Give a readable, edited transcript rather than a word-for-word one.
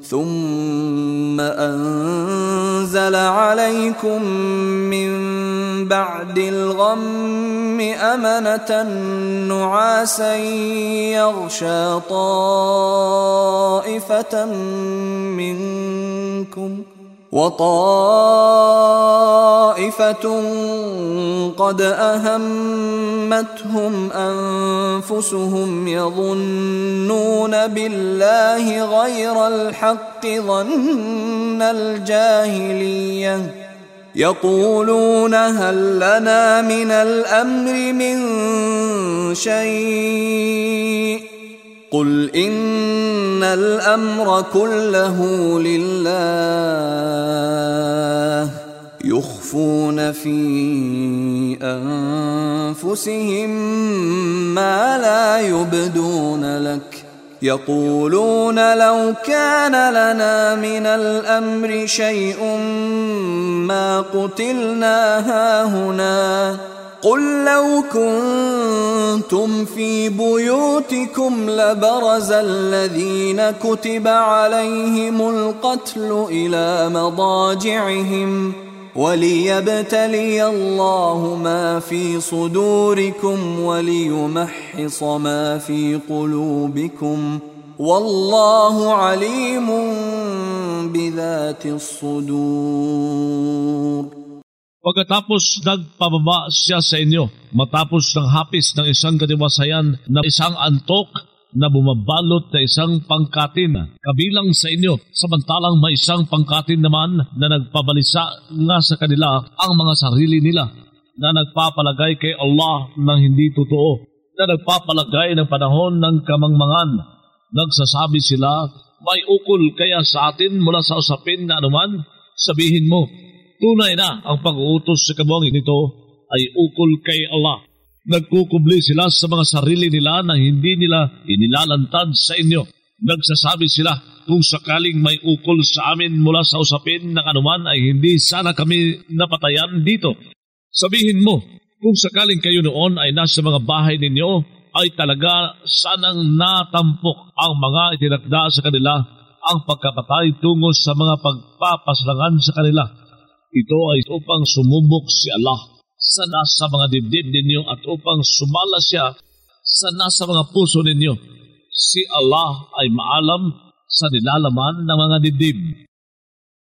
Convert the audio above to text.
ثم أنزل عليكم من بعد الغم أمنة نعاسا يغشى طائفة منكم وطائفة قد أهمتهم أنفسهم يظنون بالله غير الحق ظن الجاهلية يقولون هل لنا من الأمر من شيء قل إن الأمر كله لله يخفون في أنفسهم ما لا يبدون لك يقولون لو كان لنا من الأمر شيء ما قتلنا هاهنا قل لو كنتم في بيوتكم لبرز الذين كتب عليهم القتل إلى مضاجعهم وليبتلي الله ما في صدوركم وليمحص ما في قلوبكم والله عليم بذات الصدور. Pagkatapos nagpababa siya sa inyo, matapos ng hapis ng isang kadiwasayan na isang antok na bumabalot na isang pangkatin kabilang sa inyo, samantalang may isang pangkatin naman na nagpabalisa nga sa kanila ang mga sarili nila, na nagpapalagay kay Allah ng hindi totoo, na nagpapalagay ng panahon ng kamangmangan. Nagsasabi sila, may ukol kaya sa atin mula sa usapin na anuman? Sabihin mo, tunay na ang pag-uutos sa kabuangin nito ay ukol kay Allah. Nagkukubli sila sa mga sarili nila na hindi nila inilalantad sa inyo. Nagsasabi sila, kung sakaling may ukol sa amin mula sa usapin ng anuman ay hindi sana kami napatayan dito. Sabihin mo, kung sakaling kayo noon ay nasa mga bahay ninyo, ay talaga sanang natampok ang mga itinakda sa kanila ang pagkapatay tungo sa mga pagpapaslangan sa kanila. Ito ay upang sumubok si Allah sa nasa mga dibdib ninyo at upang sumala siya sa nasa mga puso ninyo. Si Allah ay maalam sa nilalaman ng mga dibdib.